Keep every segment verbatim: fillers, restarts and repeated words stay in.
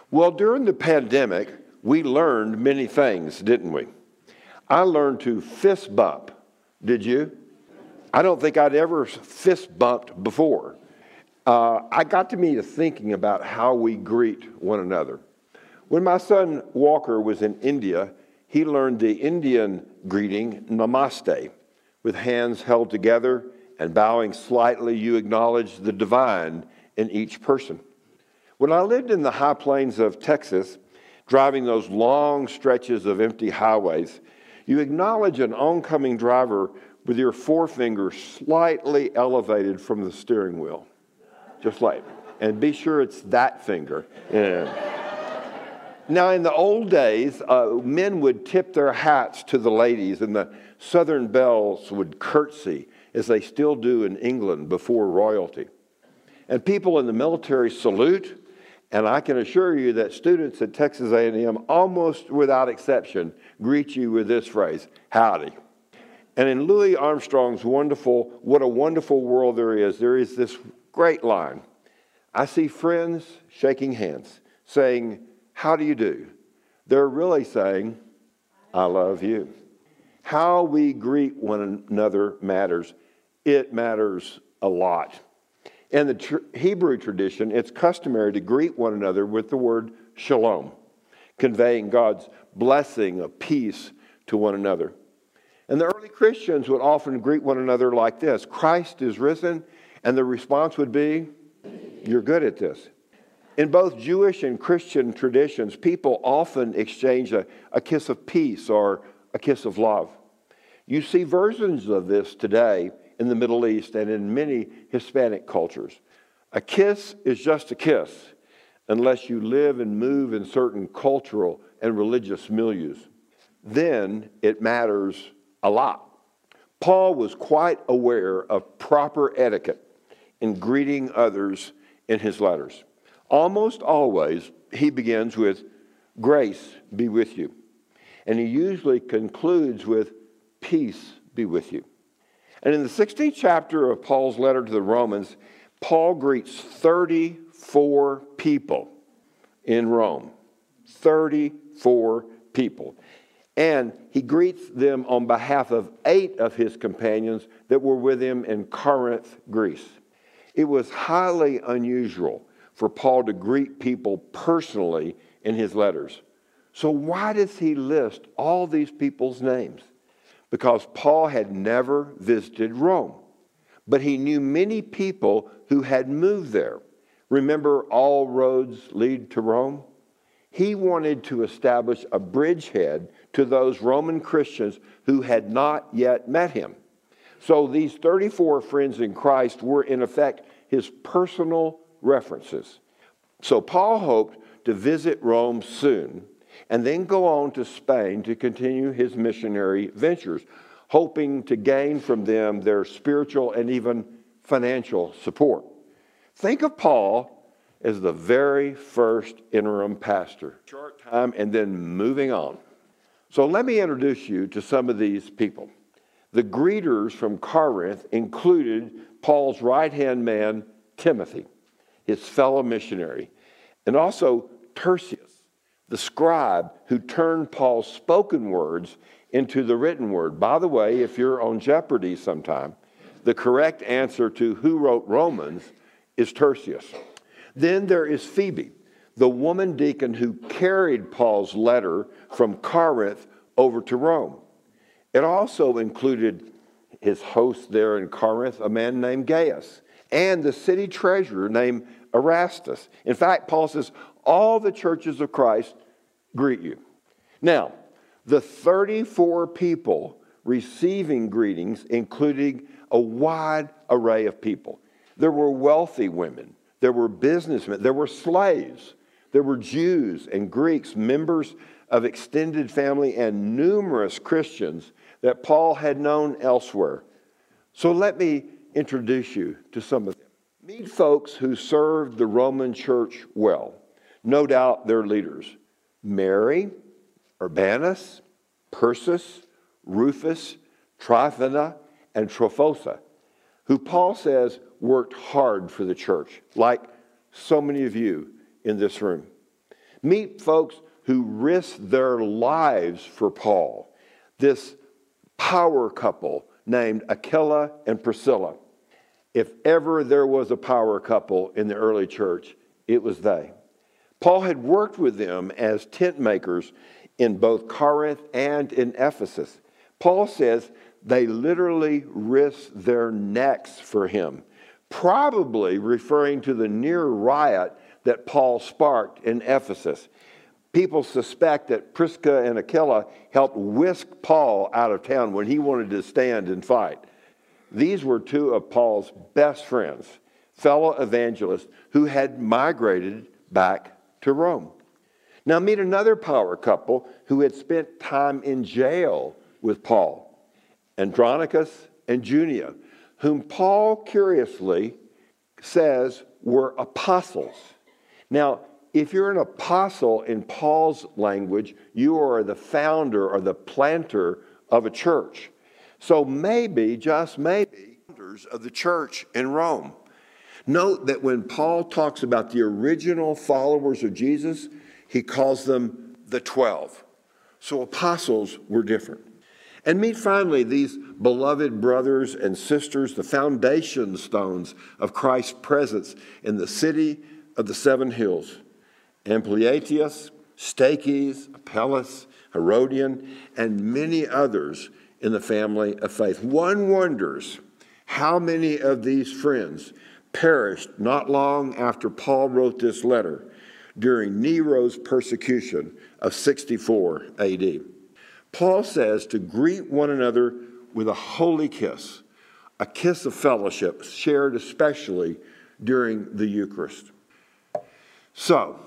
Well, during the pandemic, we learned many things, didn't we? I learned to fist bump. Did you? I don't think I'd ever fist bumped before. Uh, I got to me to thinking about how we greet one another. When my son Walker was in India, he learned the Indian greeting, namaste. With hands held together and bowing slightly, you acknowledge the divine in each person. When I lived in the high plains of Texas, driving those long stretches of empty highways, you acknowledge an oncoming driver with your forefinger slightly elevated from the steering wheel. Just like, and be sure it's that finger. Yeah. Now, in the old days, uh, men would tip their hats to the ladies, and the Southern belles would curtsy, as they still do in England before royalty. And people in the military salute, and I can assure you that students at Texas A and M, almost without exception, greet you with this phrase, howdy. And in Louis Armstrong's wonderful, What a Wonderful World There Is, there is this great line. I see friends shaking hands, saying, how do you do? They're really saying, I love you. How we greet one another matters. It matters a lot. In the tr- Hebrew tradition, it's customary to greet one another with the word shalom, conveying God's blessing of peace to one another. And the early Christians would often greet one another like this, Christ is risen, and the response would be, you're good at this. In both Jewish and Christian traditions, people often exchange a, a kiss of peace or a kiss of love. You see versions of this today in the Middle East and in many Hispanic cultures. A kiss is just a kiss unless you live and move in certain cultural and religious milieus. Then it matters a lot. Paul was quite aware of proper etiquette in greeting others in his letters. Almost always, he begins with, grace be with you. And he usually concludes with, peace be with you. And in the sixteenth chapter of Paul's letter to the Romans, Paul greets thirty-four people in Rome. thirty-four people. And he greets them on behalf of eight of his companions that were with him in Corinth, Greece. It was highly unusual for Paul to greet people personally in his letters. So why does he list all these people's names? Because Paul had never visited Rome, but he knew many people who had moved there. Remember, all roads lead to Rome? He wanted to establish a bridgehead to those Roman Christians who had not yet met him. So these thirty-four friends in Christ were, in effect, his personal references. So Paul hoped to visit Rome soon and then go on to Spain to continue his missionary ventures, hoping to gain from them their spiritual and even financial support. Think of Paul as the very first interim pastor, short time and then moving on. So let me introduce you to some of these people. The greeters from Corinth included Paul's right-hand man, Timothy, his fellow missionary, and also Tertius, the scribe who turned Paul's spoken words into the written word. By the way, if you're on Jeopardy sometime, the correct answer to who wrote Romans is Tertius. Then there is Phoebe, the woman deacon who carried Paul's letter from Corinth over to Rome. It also included his host there in Corinth, a man named Gaius, and the city treasurer named Erastus. In fact, Paul says, all the churches of Christ greet you. Now, the thirty-four people receiving greetings included a wide array of people. There were wealthy women, there were businessmen, there were slaves, there were Jews and Greeks, members of extended family, and numerous Christians that Paul had known elsewhere. So let me introduce you to some of them. Meet folks who served the Roman church well. No doubt their leaders. Mary, Urbanus, Persis, Rufus, Tryphena, and Trophosa, who Paul says worked hard for the church, like so many of you in this room. Meet folks who risked their lives for Paul. This power couple named Aquila and Priscilla. If ever there was a power couple in the early church, it was they. Paul had worked with them as tent makers in both Corinth and in Ephesus. Paul says they literally risked their necks for him, probably referring to the near riot that Paul sparked in Ephesus. People suspect that Prisca and Aquila helped whisk Paul out of town when he wanted to stand and fight. These were two of Paul's best friends, fellow evangelists who had migrated back to Rome. Now meet another power couple who had spent time in jail with Paul, Andronicus and Junia, whom Paul curiously says were apostles. Now, if you're an apostle in Paul's language, you are the founder or the planter of a church. So maybe, just maybe, founders of the church in Rome. Note that when Paul talks about the original followers of Jesus, he calls them the twelve. So apostles were different. And meet finally these beloved brothers and sisters, the foundation stones of Christ's presence in the city of the seven hills. Ampliatius, Stachys, Apelles, Herodion, and many others in the family of faith. One wonders how many of these friends perished not long after Paul wrote this letter during Nero's persecution of sixty-four A D. Paul says to greet one another with a holy kiss, a kiss of fellowship shared especially during the Eucharist. So,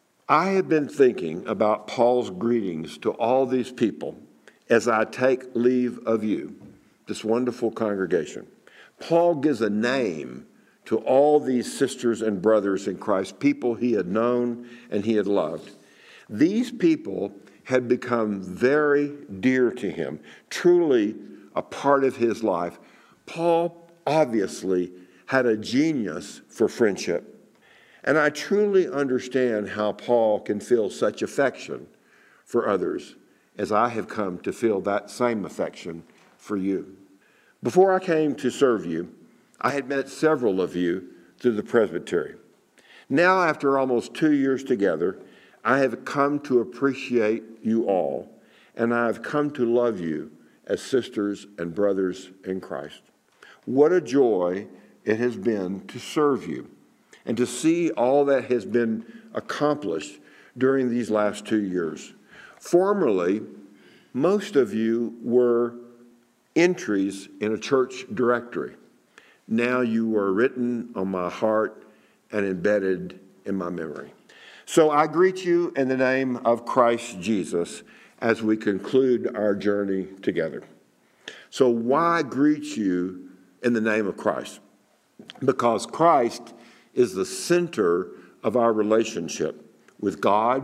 I have been thinking about Paul's greetings to all these people as I take leave of you, this wonderful congregation. Paul gives a name to all these sisters and brothers in Christ, people he had known and he had loved. These people had become very dear to him, truly a part of his life. Paul obviously had a genius for friendship. And I truly understand how Paul can feel such affection for others as I have come to feel that same affection for you. Before I came to serve you, I had met several of you through the presbytery. Now, after almost two years together, I have come to appreciate you all, and I have come to love you as sisters and brothers in Christ. What a joy it has been to serve you and to see all that has been accomplished during these last two years. Formerly, most of you were entries in a church directory. Now you are written on my heart and embedded in my memory. So I greet you in the name of Christ Jesus as we conclude our journey together. So why greet you in the name of Christ? Because Christ is the center of our relationship with God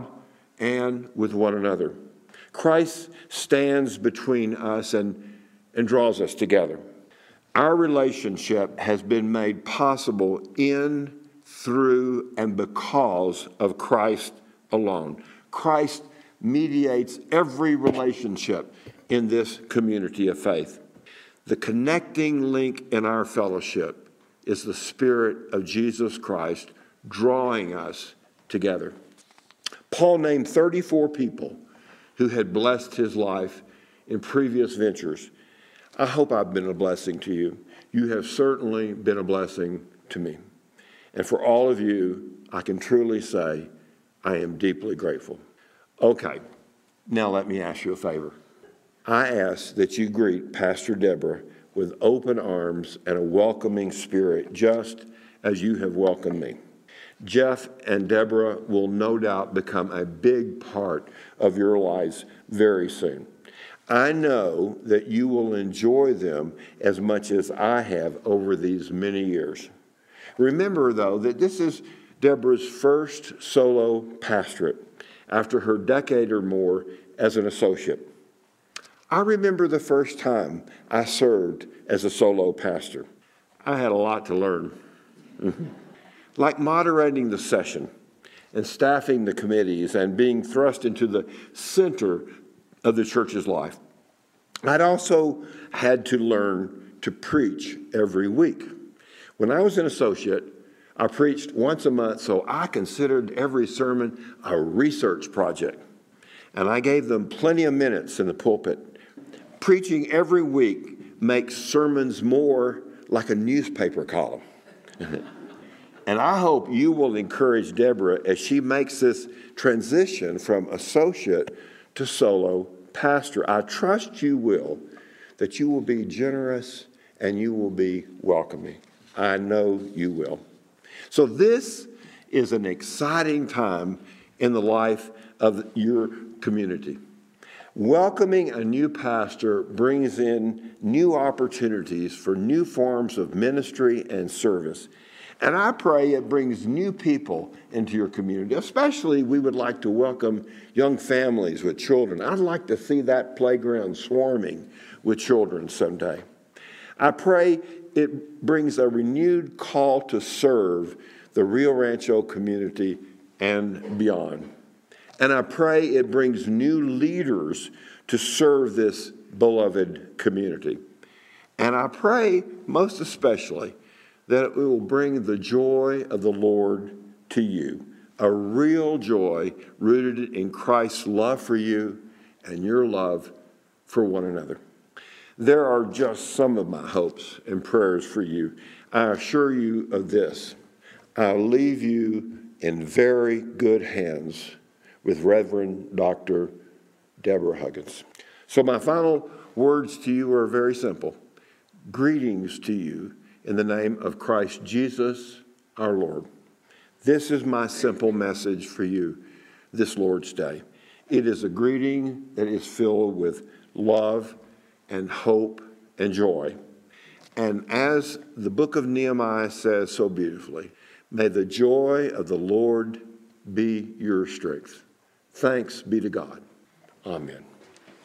and with one another. Christ stands between us and, and draws us together. Our relationship has been made possible in, through, and because of Christ alone. Christ mediates every relationship in this community of faith. The connecting link in our fellowship is the Spirit of Jesus Christ drawing us together. Paul named thirty-four people who had blessed his life in previous ventures. I hope I've been a blessing to you. You have certainly been a blessing to me. And for all of you, I can truly say I am deeply grateful. Okay, now let me ask you a favor. I ask that you greet Pastor Deborah with open arms and a welcoming spirit, just as you have welcomed me. Jeff and Deborah will no doubt become a big part of your lives very soon. I know that you will enjoy them as much as I have over these many years. Remember, though, that this is Deborah's first solo pastorate after her decade or more as an associate. I remember the first time I served as a solo pastor. I had a lot to learn. Like moderating the session and staffing the committees and being thrust into the center of the church's life. I'd also had to learn to preach every week. When I was an associate, I preached once a month, so I considered every sermon a research project. And I gave them plenty of minutes in the pulpit. Preaching every week makes sermons more like a newspaper column. And I hope you will encourage Deborah as she makes this transition from associate to solo pastor. I trust you will, that you will be generous and you will be welcoming. I know you will. So this is an exciting time in the life of your community. Welcoming a new pastor brings in new opportunities for new forms of ministry and service. And I pray it brings new people into your community. Especially, we would like to welcome young families with children. I'd like to see that playground swarming with children someday. I pray it brings a renewed call to serve the Rio Rancho community and beyond. And I pray it brings new leaders to serve this beloved community. And I pray most especially that it will bring the joy of the Lord to you, a real joy rooted in Christ's love for you and your love for one another. There are just some of my hopes and prayers for you. I assure you of this. I'll leave you in very good hands with Reverend Doctor Deborah Huggins. So my final words to you are very simple. Greetings to you in the name of Christ Jesus our Lord. This is my simple message for you this Lord's Day. It is a greeting that is filled with love and hope and joy. And as the book of Nehemiah says so beautifully, may the joy of the Lord be your strength. Thanks be to God. Amen.